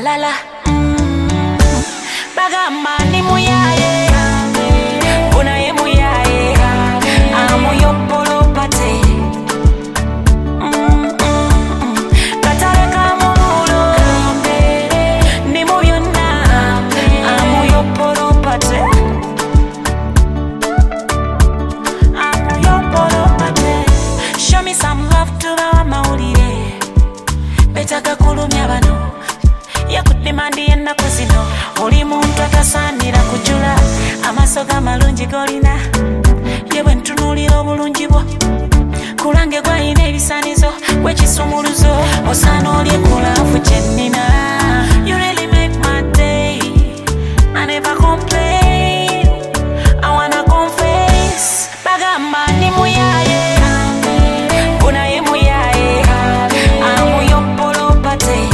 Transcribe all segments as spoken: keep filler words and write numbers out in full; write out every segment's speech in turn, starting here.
balala mm. Bagamba ni muyaye Bona ye muyaye Amu yopolo pate mm, mm, mm. Katale kamulo Ni muyona Amu yopolo pate Amu yopolo pate Show me some love to the maulire Betaka kulumya bano Yakudimandi ennaku zino oli muntu atasaanira kujula amasoga malungi golina yewe ntunulira obulungi bwo kulange gwalina ebisanizo gwekisumuluzo osaana olye kulaavu kyennina. You really make my day. I never complain. I wanna confess. Bagamba ni muyaye Bona ye muyaye Amu yopolo pate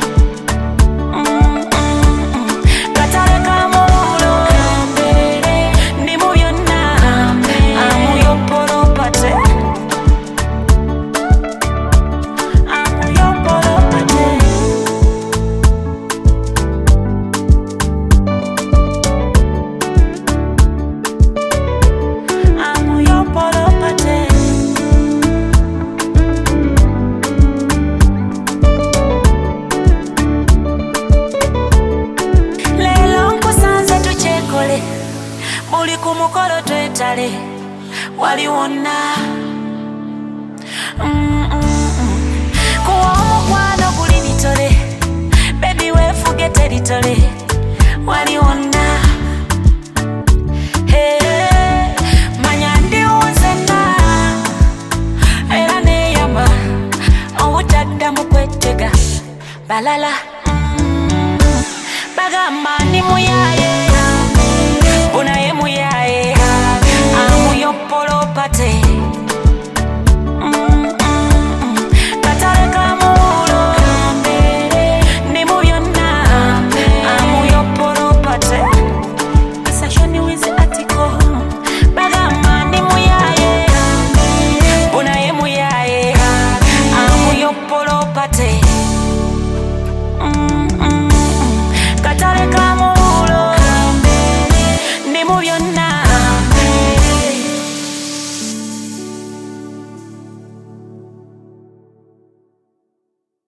Buli kumukolo twetale waliwona mm -mm -mm. Kuwa omukwano guli bitole baby wefugete litole waliwona hey, manya ndiwuzena era neyama obutadda mu kwetega balala mm, bagamba ni muyaye Bona ye muyaye Amu yopolo pate